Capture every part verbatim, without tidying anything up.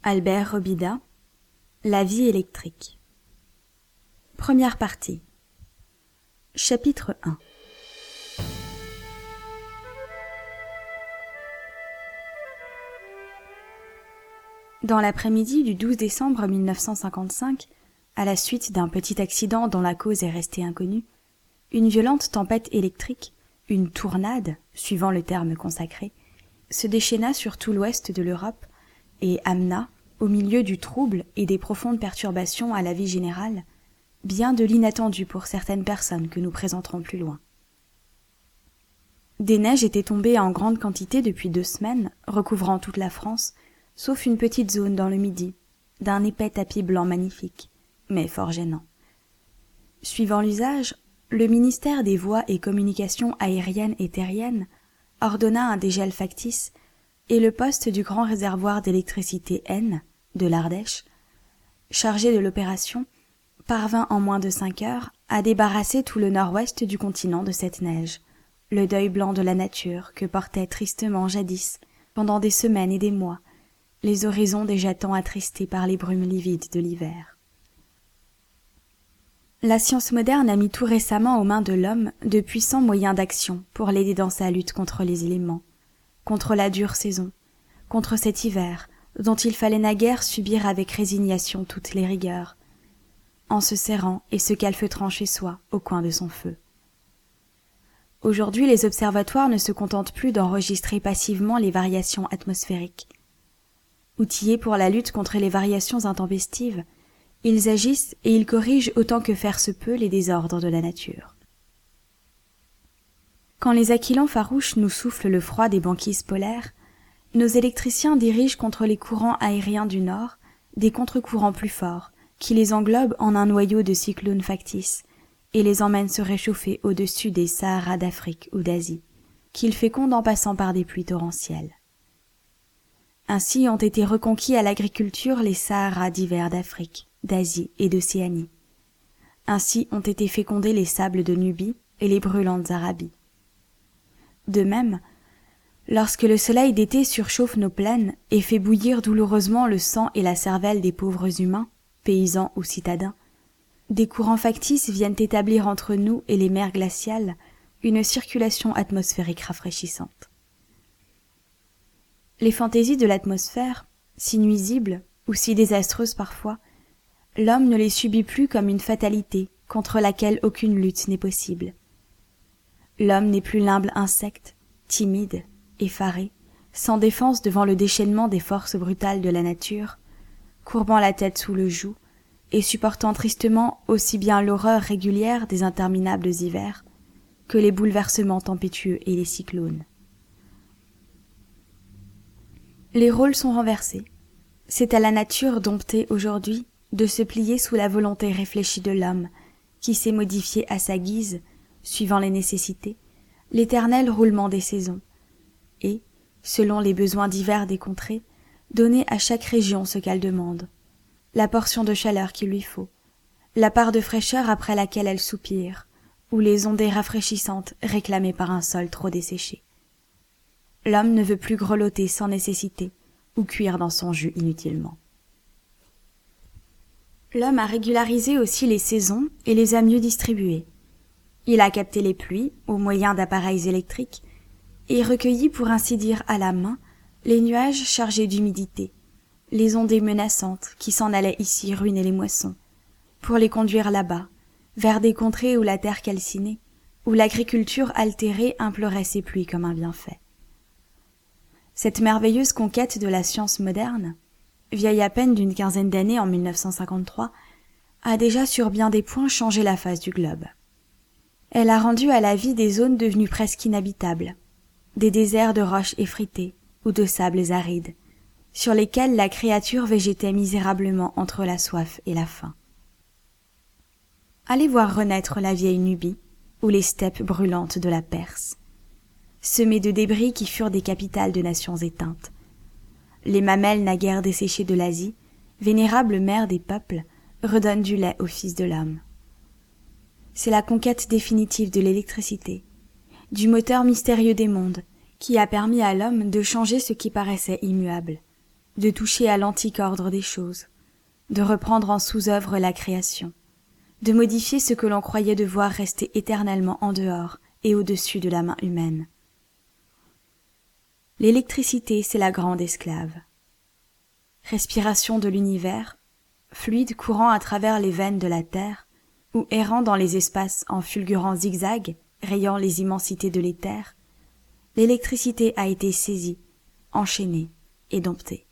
Albert Robida, La vie électrique. Première partie. Chapitre un. Dans l'après-midi du douze décembre mille neuf cent cinquante-cinq, à la suite d'un petit accident dont la cause est restée inconnue, une violente tempête électrique, une tournade, suivant le terme consacré, se déchaîna sur tout l'ouest de l'Europe et amena, au milieu du trouble et des profondes perturbations à la vie générale, bien de l'inattendu pour certaines personnes que nous présenterons plus loin. Des neiges étaient tombées en grande quantité depuis deux semaines, recouvrant toute la France, sauf une petite zone dans le Midi, d'un épais tapis blanc magnifique, mais fort gênant. Suivant l'usage, le ministère des Voies et Communications aériennes et terriennes ordonna un dégel factice et le poste du grand réservoir d'électricité N, de l'Ardèche, chargé de l'opération, parvint en moins de cinq heures à débarrasser tout le nord-ouest du continent de cette neige, le deuil blanc de la nature que portaient tristement jadis, pendant des semaines et des mois, les horizons déjà tant attristés par les brumes livides de l'hiver. La science moderne a mis tout récemment aux mains de l'homme de puissants moyens d'action pour l'aider dans sa lutte contre les éléments, contre la dure saison, contre cet hiver dont il fallait naguère subir avec résignation toutes les rigueurs, en se serrant et se calfeutrant chez soi au coin de son feu. Aujourd'hui, les observatoires ne se contentent plus d'enregistrer passivement les variations atmosphériques. Outillés pour la lutte contre les variations intempestives, ils agissent et ils corrigent autant que faire se peut les désordres de la nature. Quand les aquilons farouches nous soufflent le froid des banquises polaires, nos électriciens dirigent contre les courants aériens du nord des contre-courants plus forts qui les englobent en un noyau de cyclones factices et les emmènent se réchauffer au-dessus des Saharas d'Afrique ou d'Asie, qu'ils fécondent en passant par des pluies torrentielles. Ainsi ont été reconquis à l'agriculture les Saharas d'hiver d'Afrique, d'Asie et d'Océanie. Ainsi ont été fécondés les sables de Nubie et les brûlantes Arabies. De même, lorsque le soleil d'été surchauffe nos plaines et fait bouillir douloureusement le sang et la cervelle des pauvres humains, paysans ou citadins, des courants factices viennent établir entre nous et les mers glaciales une circulation atmosphérique rafraîchissante. Les fantaisies de l'atmosphère, si nuisibles ou si désastreuses parfois, l'homme ne les subit plus comme une fatalité contre laquelle aucune lutte n'est possible. L'homme n'est plus l'humble insecte, timide, effaré, sans défense devant le déchaînement des forces brutales de la nature, courbant la tête sous le joug et supportant tristement aussi bien l'horreur régulière des interminables hivers que les bouleversements tempétueux et les cyclones. Les rôles sont renversés. C'est à la nature domptée aujourd'hui de se plier sous la volonté réfléchie de l'homme, qui sait modifier à sa guise, suivant les nécessités, l'éternel roulement des saisons, et, selon les besoins divers des contrées, donner à chaque région ce qu'elle demande, la portion de chaleur qu'il lui faut, la part de fraîcheur après laquelle elle soupire, ou les ondées rafraîchissantes réclamées par un sol trop desséché. L'homme ne veut plus grelotter sans nécessité, ou cuire dans son jus inutilement. L'homme a régularisé aussi les saisons et les a mieux distribuées. Il a capté les pluies au moyen d'appareils électriques et recueilli pour ainsi dire à la main les nuages chargés d'humidité, les ondées menaçantes qui s'en allaient ici ruiner les moissons, pour les conduire là-bas, vers des contrées où la terre calcinée, où l'agriculture altérée implorait ses pluies comme un bienfait. Cette merveilleuse conquête de la science moderne, vieille à peine d'une quinzaine d'années en mille neuf cent cinquante-trois, a déjà sur bien des points changé la face du globe. Elle a rendu à la vie des zones devenues presque inhabitables, des déserts de roches effritées ou de sables arides, sur lesquels la créature végétait misérablement entre la soif et la faim. Allez voir renaître la vieille Nubie ou les steppes brûlantes de la Perse, semées de débris qui furent des capitales de nations éteintes. Les mamelles naguère desséchées de l'Asie, vénérable mère des peuples, redonnent du lait au fils de l'homme. C'est la conquête définitive de l'électricité, du moteur mystérieux des mondes, qui a permis à l'homme de changer ce qui paraissait immuable, de toucher à l'antique ordre des choses, de reprendre en sous-œuvre la création, de modifier ce que l'on croyait devoir rester éternellement en dehors et au-dessus de la main humaine. L'électricité, c'est la grande esclave. Respiration de l'univers, fluide courant à travers les veines de la terre, ou errant dans les espaces en fulgurants zigzags, rayant les immensités de l'éther, l'électricité a été saisie, enchaînée et domptée.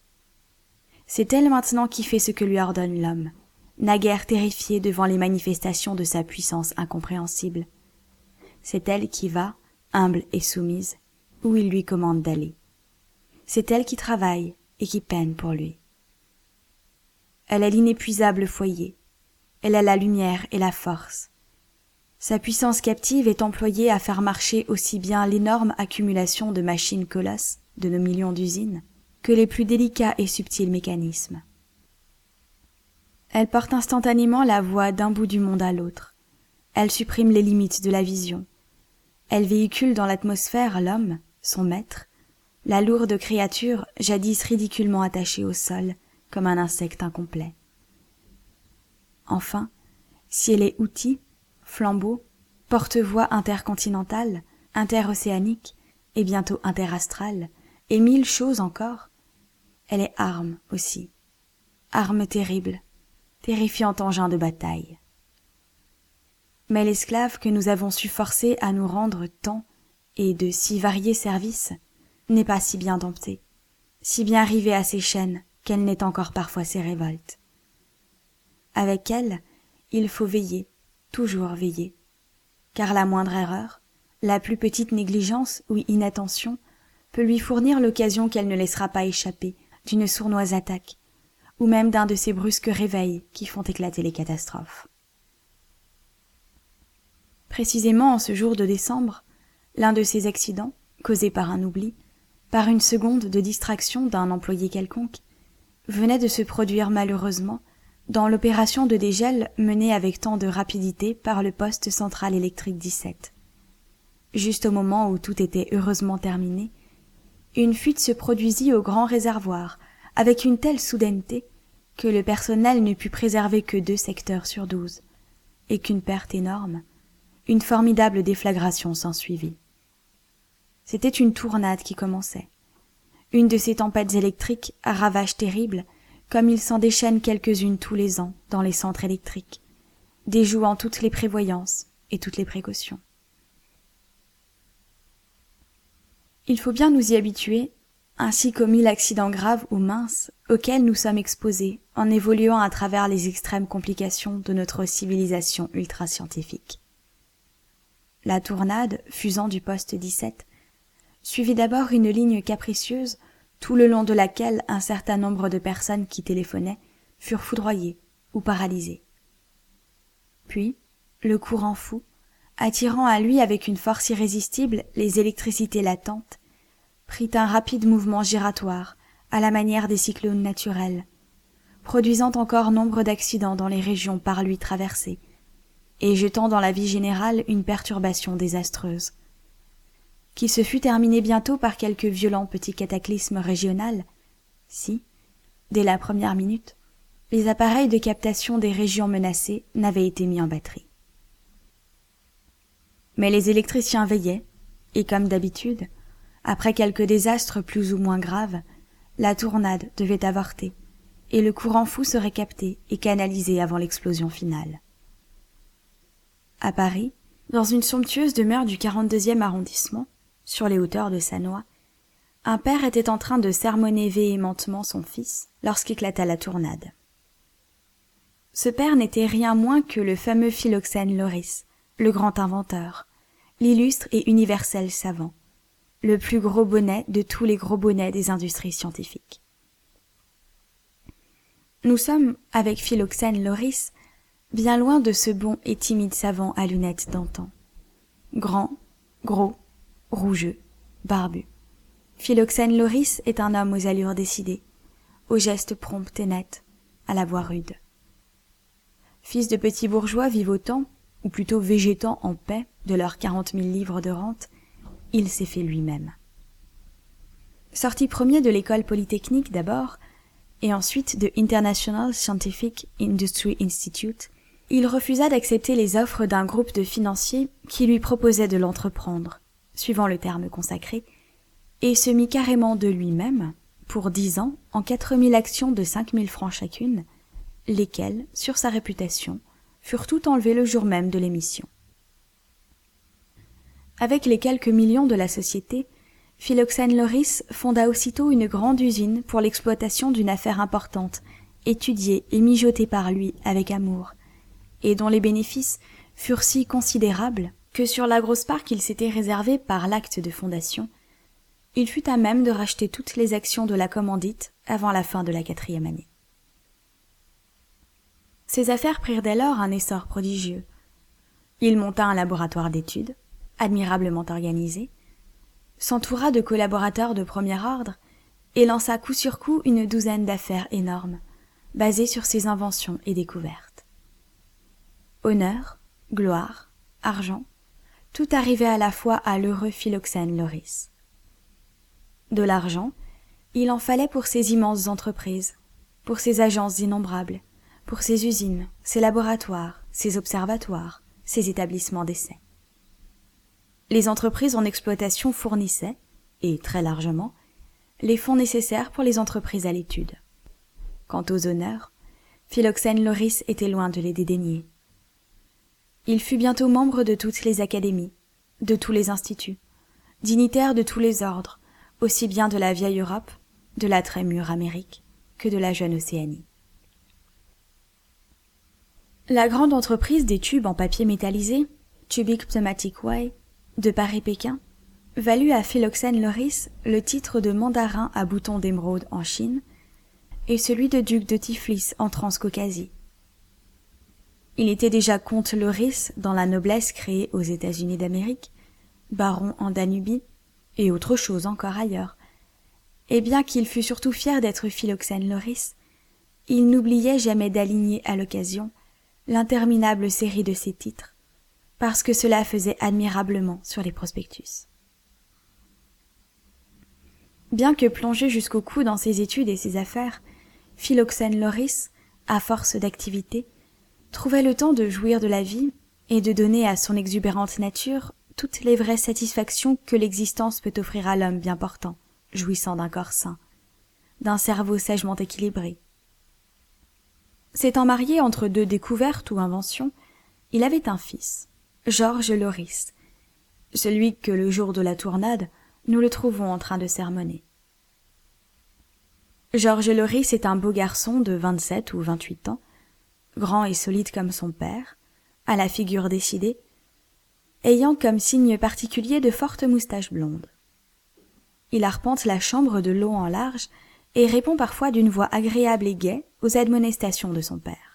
C'est elle maintenant qui fait ce que lui ordonne l'homme, naguère terrifié devant les manifestations de sa puissance incompréhensible. C'est elle qui va, humble et soumise, où il lui commande d'aller. C'est elle qui travaille et qui peine pour lui. Elle est l'inépuisable foyer, elle a la lumière et la force. Sa puissance captive est employée à faire marcher aussi bien l'énorme accumulation de machines colosses de nos millions d'usines que les plus délicats et subtils mécanismes. Elle porte instantanément la voix d'un bout du monde à l'autre. Elle supprime les limites de la vision. Elle véhicule dans l'atmosphère l'homme, son maître, la lourde créature jadis ridiculement attachée au sol comme un insecte incomplet. Enfin, si elle est outil, flambeau, porte-voix intercontinental, interocéanique et bientôt interastral, et mille choses encore, elle est arme aussi, arme terrible, terrifiant engin de bataille. Mais l'esclave que nous avons su forcer à nous rendre tant et de si variés services n'est pas si bien domptée, si bien rivée à ses chaînes qu'elle n'est encore parfois ses révoltes. Avec elle, il faut veiller, toujours veiller, car la moindre erreur, la plus petite négligence ou inattention peut lui fournir l'occasion qu'elle ne laissera pas échapper d'une sournoise attaque, ou même d'un de ces brusques réveils qui font éclater les catastrophes. Précisément en ce jour de décembre, l'un de ces accidents, causé par un oubli, par une seconde de distraction d'un employé quelconque, venait de se produire malheureusement dans l'opération de dégel menée avec tant de rapidité par le poste central électrique dix-sept. Juste au moment où tout était heureusement terminé, une fuite se produisit au grand réservoir avec une telle soudaineté que le personnel ne put préserver que deux secteurs sur douze, et qu'une perte énorme, une formidable déflagration s'ensuivit. C'était une tournade qui commençait, une de ces tempêtes électriques à ravages terribles, comme il s'en déchaîne quelques-unes tous les ans dans les centres électriques, déjouant toutes les prévoyances et toutes les précautions. Il faut bien nous y habituer, ainsi qu'aux mille accidents graves ou minces auxquels nous sommes exposés en évoluant à travers les extrêmes complications de notre civilisation ultra-scientifique. La tournade, fusant du poste dix-sept, suivit d'abord une ligne capricieuse tout le long de laquelle un certain nombre de personnes qui téléphonaient furent foudroyées ou paralysées. Puis, le courant fou, attirant à lui avec une force irrésistible les électricités latentes, prit un rapide mouvement giratoire à la manière des cyclones naturels, produisant encore nombre d'accidents dans les régions par lui traversées, et jetant dans la vie générale une perturbation désastreuse, qui se fut terminée bientôt par quelques violents petits cataclysmes régionaux, si, dès la première minute, les appareils de captation des régions menacées n'avaient été mis en batterie. Mais les électriciens veillaient, et comme d'habitude, après quelques désastres plus ou moins graves, la tournade devait avorter, et le courant fou serait capté et canalisé avant l'explosion finale. À Paris, dans une somptueuse demeure du quarante-deuxième arrondissement, sur les hauteurs de Sannois, un père était en train de sermonner véhémentement son fils lorsqu'éclata la tournade. Ce père n'était rien moins que le fameux Philoxène Lauris, le grand inventeur, l'illustre et universel savant, le plus gros bonnet de tous les gros bonnets des industries scientifiques. Nous sommes, avec Philoxène Lauris, bien loin de ce bon et timide savant à lunettes d'antan. Grand, gros, rougeux, barbu. Philoxène Lauris est un homme aux allures décidées, aux gestes prompts et nets, à la voix rude. Fils de petits bourgeois vivotant, ou plutôt végétant en paix de leurs quarante mille livres de rente, il s'est fait lui-même. Sorti premier de l'école polytechnique d'abord, et ensuite de International Scientific Industry Institute, il refusa d'accepter les offres d'un groupe de financiers qui lui proposait de l'entreprendre, suivant le terme consacré, et se mit carrément de lui-même, pour dix ans, en quatre mille actions de cinq mille francs chacune, lesquelles, sur sa réputation, furent toutes enlevées le jour même de l'émission. Avec les quelques millions de la société, Philoxène Loris fonda aussitôt une grande usine pour l'exploitation d'une affaire importante, étudiée et mijotée par lui avec amour, et dont les bénéfices furent si considérables que sur la grosse part qu'il s'était réservée par l'acte de fondation, il fut à même de racheter toutes les actions de la commandite avant la fin de la quatrième année. Ses affaires prirent dès lors un essor prodigieux. Il monta un laboratoire d'études, admirablement organisé, s'entoura de collaborateurs de premier ordre et lança coup sur coup une douzaine d'affaires énormes, basées sur ses inventions et découvertes. Honneur, gloire, argent, tout arrivait à la fois à l'heureux Philoxène Loris. De l'argent, il en fallait pour ses immenses entreprises, pour ses agences innombrables, pour ses usines, ses laboratoires, ses observatoires, ses établissements d'essai. Les entreprises en exploitation fournissaient, et très largement, les fonds nécessaires pour les entreprises à l'étude. Quant aux honneurs, Philoxène Loris était loin de les dédaigner. Il fut bientôt membre de toutes les académies, de tous les instituts, dignitaire de tous les ordres, aussi bien de la vieille Europe, de la très mûre Amérique, que de la jeune Océanie. La grande entreprise des tubes en papier métallisé, Tubic Pneumatic Way, de Paris-Pékin, valut à Philoxène Loris le titre de mandarin à boutons d'émeraude en Chine et celui de duc de Tiflis en Transcaucasie. Il était déjà comte Loris dans la noblesse créée aux États-Unis d'Amérique, baron en Danubie et autre chose encore ailleurs, et bien qu'il fût surtout fier d'être Philoxène Loris, il n'oubliait jamais d'aligner à l'occasion l'interminable série de ses titres, parce que cela faisait admirablement sur les prospectus. Bien que plongé jusqu'au cou dans ses études et ses affaires, Philoxène Loris, à force d'activité, trouvait le temps de jouir de la vie et de donner à son exubérante nature toutes les vraies satisfactions que l'existence peut offrir à l'homme bien portant, jouissant d'un corps sain, d'un cerveau sagement équilibré. S'étant marié entre deux découvertes ou inventions, il avait un fils, Georges Loris, celui que le jour de la tournade, nous le trouvons en train de sermonner. Georges Loris est un beau garçon de vingt-sept ou vingt-huit ans, grand et solide comme son père, à la figure décidée, ayant comme signe particulier de fortes moustaches blondes. Il arpente la chambre de long en large et répond parfois d'une voix agréable et gaie aux admonestations de son père.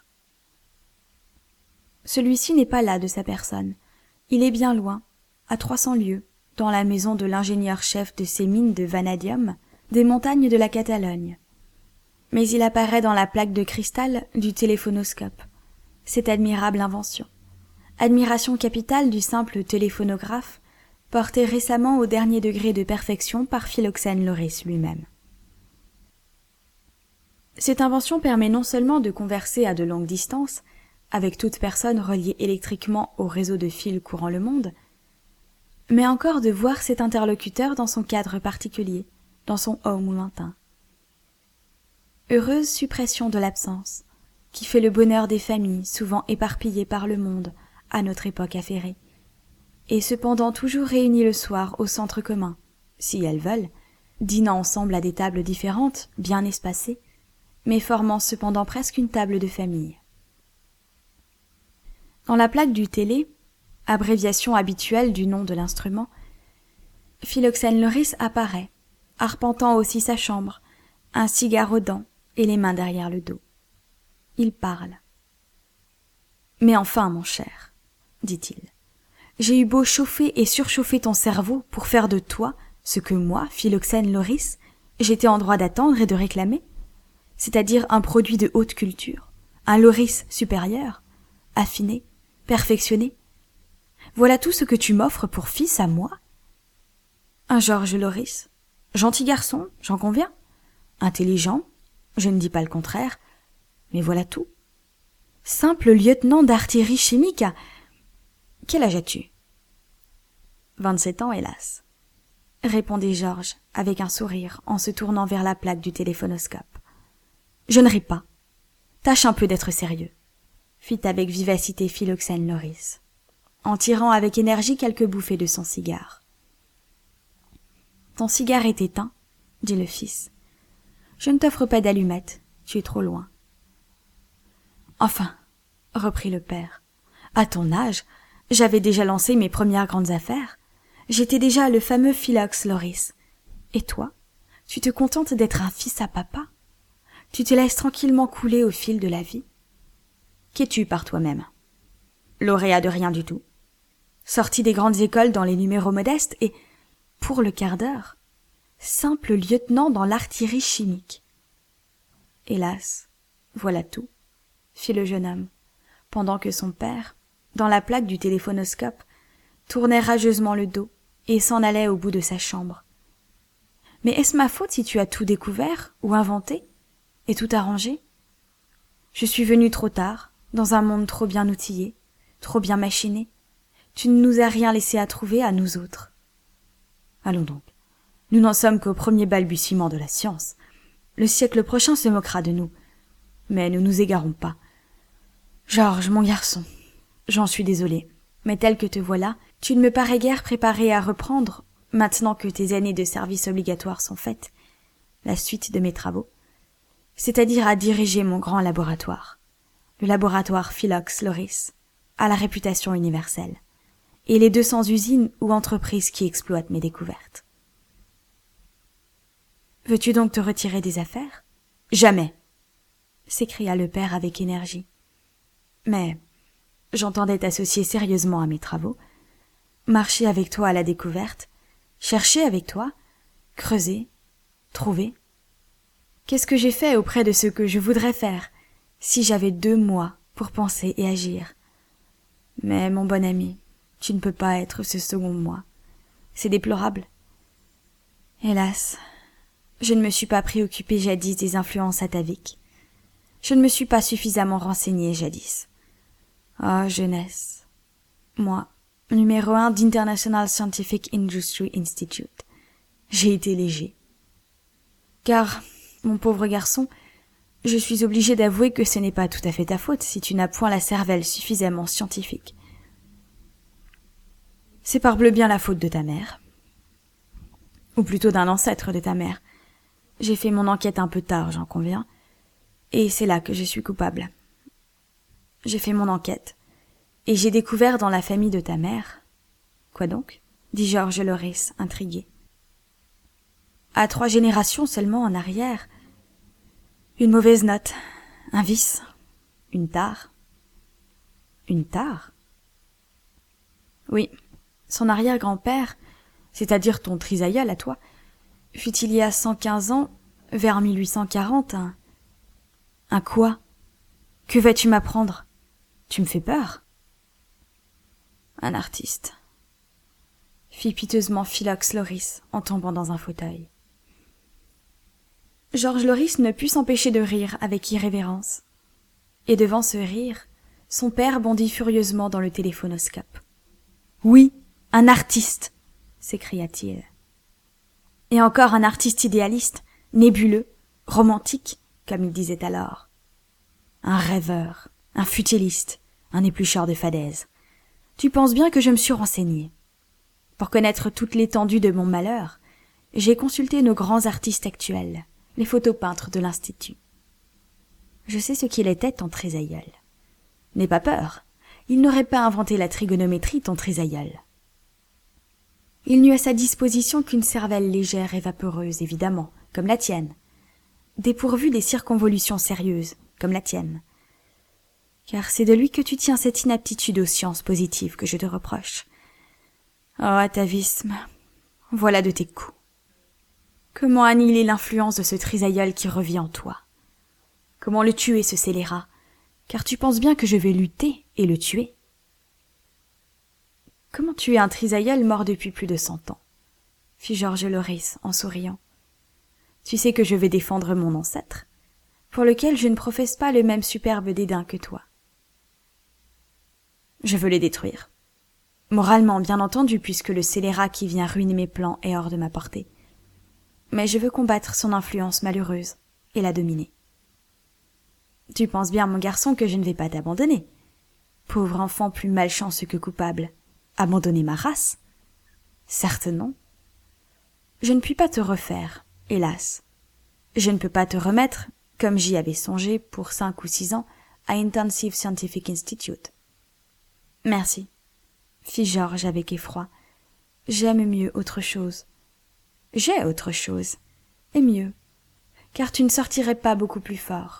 Celui-ci n'est pas là de sa personne, il est bien loin, à trois cents lieues, dans la maison de l'ingénieur-chef de ces mines de vanadium des montagnes de la Catalogne. Mais il apparaît dans la plaque de cristal du téléphonoscope, cette admirable invention, admiration capitale du simple téléphonographe, porté récemment au dernier degré de perfection par Philoxène Loris lui-même. Cette invention permet non seulement de converser à de longues distances, avec toute personne reliée électriquement au réseau de fils courant le monde, mais encore de voir cet interlocuteur dans son cadre particulier, dans son home lointain. Heureuse suppression de l'absence, qui fait le bonheur des familles souvent éparpillées par le monde à notre époque affairée, et cependant toujours réunies le soir au centre commun, si elles veulent, dînant ensemble à des tables différentes, bien espacées, mais formant cependant presque une table de famille. Dans la plaque du télé, abréviation habituelle du nom de l'instrument, Philoxène Loris apparaît, arpentant aussi sa chambre, un cigare aux dents et les mains derrière le dos. Il parle. « Mais enfin, mon cher, dit-il, j'ai eu beau chauffer et surchauffer ton cerveau pour faire de toi ce que moi, Philoxène Loris, j'étais en droit d'attendre et de réclamer, c'est-à-dire un produit de haute culture, un Loris supérieur, affiné, perfectionné. Voilà tout ce que tu m'offres pour fils à moi? Un Georges Loris? Gentil garçon, j'en conviens. Intelligent, je ne dis pas le contraire, mais voilà tout. Simple lieutenant d'artillerie chimique à... Quel âge as-tu? Vingt-sept ans, hélas, répondit Georges avec un sourire en se tournant vers la plaque du téléphonoscope. Je ne ris pas. Tâche un peu d'être sérieux, fit avec vivacité Philoxène Loris, en tirant avec énergie quelques bouffées de son cigare. Ton cigare est éteint, dit le fils. Je ne t'offre pas d'allumette, tu es trop loin. Enfin, reprit le père, à ton âge, j'avais déjà lancé mes premières grandes affaires. J'étais déjà le fameux Philox Loris. Et toi, tu te contentes d'être un fils à papa? Tu te laisses tranquillement couler au fil de la vie? Qu'es-tu par toi-même? Lauréat de rien du tout. Sorti des grandes écoles dans les numéros modestes et, pour le quart d'heure, simple lieutenant dans l'artillerie chimique. Hélas, voilà tout, fit le jeune homme, pendant que son père, dans la plaque du téléphonoscope, tournait rageusement le dos et s'en allait au bout de sa chambre. Mais est-ce ma faute si tu as tout découvert ou inventé et tout arrangé? Je suis venu trop tard, dans un monde trop bien outillé, trop bien machiné. Tu ne nous as rien laissé à trouver à nous autres. Allons donc. Nous n'en sommes qu'au premier balbutiement de la science. Le siècle prochain se moquera de nous. Mais nous nous égarons pas. Georges, mon garçon, j'en suis désolé, mais tel que te voilà, tu ne me parais guère préparé à reprendre, maintenant que tes années de service obligatoire sont faites, la suite de mes travaux, c'est-à-dire à diriger mon grand laboratoire, le laboratoire Philox Loris, à la réputation universelle, et les deux cents usines ou entreprises qui exploitent mes découvertes. Veux-tu donc te retirer des affaires? Jamais, s'écria le père avec énergie. Mais j'entendais t'associer sérieusement à mes travaux, marcher avec toi à la découverte, chercher avec toi, creuser, trouver. Qu'est-ce que j'ai fait auprès de ce que je voudrais faire, si j'avais deux mois pour penser et agir? Mais, mon bon ami, tu ne peux pas être ce second moi. C'est déplorable. Hélas, je ne me suis pas préoccupé jadis des influences ataviques. Je ne me suis pas suffisamment renseigné jadis. Ah, oh, jeunesse. Moi, numéro un d'International Scientific Industry Institute. J'ai été léger. Car, mon pauvre garçon, je suis obligé d'avouer que ce n'est pas tout à fait ta faute si tu n'as point la cervelle suffisamment scientifique. C'est parbleu bien la faute de ta mère. Ou plutôt d'un ancêtre de ta mère. J'ai fait mon enquête un peu tard, j'en conviens, et c'est là que je suis coupable. J'ai fait mon enquête, et j'ai découvert dans la famille de ta mère... Quoi donc? Dit Georges Loris, intrigué. À trois générations seulement en arrière, une mauvaise note, un vice, une tare. Une tare? Oui, son arrière-grand-père, c'est-à-dire ton trisaïeul à toi, fut il y a cent quinze ans, vers mille huit cent quarante, un... Un quoi? Que vas-tu m'apprendre? Tu me fais peur. Un artiste, fit piteusement Philox Loris en tombant dans un fauteuil. Georges Loris ne put s'empêcher de rire avec irrévérence. Et devant ce rire, son père bondit furieusement dans le téléphonoscope. « Oui, un artiste !» s'écria-t-il. « Et encore un artiste idéaliste, nébuleux, romantique, comme il disait alors. Un rêveur, un futiliste, un éplucheur de fadaises. Tu penses bien que je me suis renseigné. Pour connaître toute l'étendue de mon malheur, j'ai consulté nos grands artistes actuels, les photopeintres de l'Institut. Je sais ce qu'il était, ton trisaïeul. N'aie pas peur, il n'aurait pas inventé la trigonométrie, ton trisaïeul. Il n'eut à sa disposition qu'une cervelle légère et vaporeuse, évidemment, comme la tienne, dépourvue des circonvolutions sérieuses, comme la tienne. Car c'est de lui que tu tiens cette inaptitude aux sciences positives que je te reproche. Oh, atavisme, voilà de tes coups. Comment annihiler l'influence de ce trisaïeul qui revit en toi? Comment le tuer, ce scélérat? Car tu penses bien que je vais lutter et le tuer. Comment tuer un trisaïeul mort depuis plus de cent ans? Fit Georges Loris en souriant. Tu sais que je vais défendre mon ancêtre, pour lequel je ne professe pas le même superbe dédain que toi. Je veux les détruire. Moralement, bien entendu, puisque le scélérat qui vient ruiner mes plans est hors de ma portée. Mais je veux combattre son influence malheureuse et la dominer. Tu penses bien, mon garçon, que je ne vais pas t'abandonner. Pauvre enfant plus malchanceux que coupable. Abandonner ma race? Certes non. Je ne puis pas te refaire, hélas. Je ne peux pas te remettre, comme j'y avais songé pour cinq ou six ans, à Intensive Scientific Institute. Merci, fit Georges avec effroi. J'aime mieux autre chose. J'ai autre chose, et mieux, car tu ne sortirais pas beaucoup plus fort.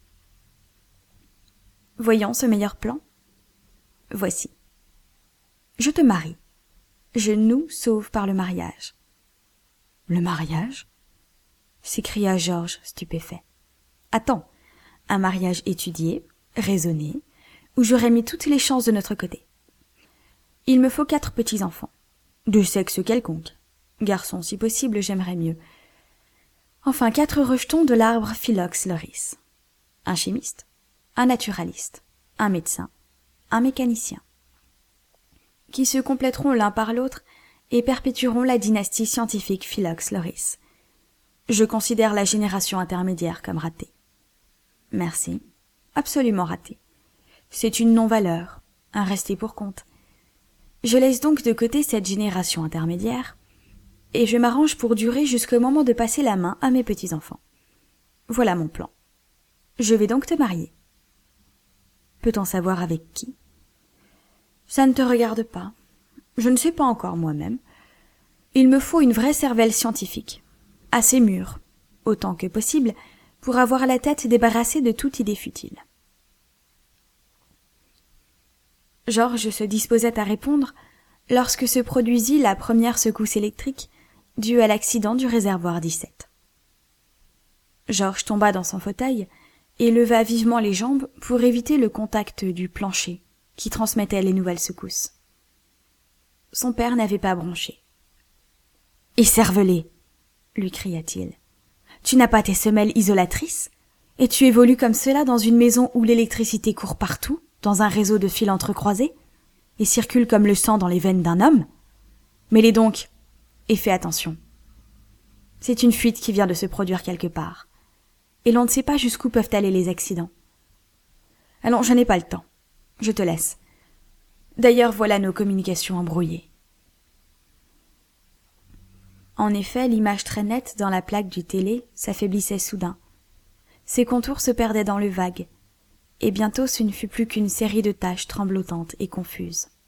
Voyons ce meilleur plan. Voici. Je te marie. Je nous sauve par le mariage. Le mariage? S'écria Georges, stupéfait. Attends, un mariage étudié, raisonné, où j'aurais mis toutes les chances de notre côté. Il me faut quatre petits-enfants, de sexe quelconque. Garçons, si possible, j'aimerais mieux. Enfin, quatre rejetons de l'arbre Phyllox loris. Un chimiste, un naturaliste, un médecin, un mécanicien, qui se compléteront l'un par l'autre et perpétueront la dynastie scientifique Phyllox loris. Je considère la génération intermédiaire comme ratée. Merci, absolument ratée. C'est une non-valeur, un resté pour compte. Je laisse donc de côté cette génération intermédiaire, et je m'arrange pour durer jusqu'au moment de passer la main à mes petits-enfants. Voilà mon plan. Je vais donc te marier. Peut-on savoir avec qui? Ça ne te regarde pas. Je ne sais pas encore moi-même. Il me faut une vraie cervelle scientifique, assez mûre, autant que possible, pour avoir la tête débarrassée de toute idée futile. Georges se disposait à répondre lorsque se produisit la première secousse électrique due à l'accident du réservoir dix-sept. Georges tomba dans son fauteuil et leva vivement les jambes pour éviter le contact du plancher qui transmettait les nouvelles secousses. Son père n'avait pas bronché. « Écervelé !» lui cria-t-il. « Tu n'as pas tes semelles isolatrices? Et tu évolues comme cela dans une maison où l'électricité court partout, dans un réseau de fils entrecroisés, et circule comme le sang dans les veines d'un homme? Mets-les donc, et fais attention. C'est une fuite qui vient de se produire quelque part, et l'on ne sait pas jusqu'où peuvent aller les accidents. Allons, je n'ai pas le temps. Je te laisse. D'ailleurs, voilà nos communications embrouillées. » En effet, l'image très nette dans la plaque du télé s'affaiblissait soudain. Ses contours se perdaient dans le vague, et bientôt ce ne fut plus qu'une série de taches tremblotantes et confuses.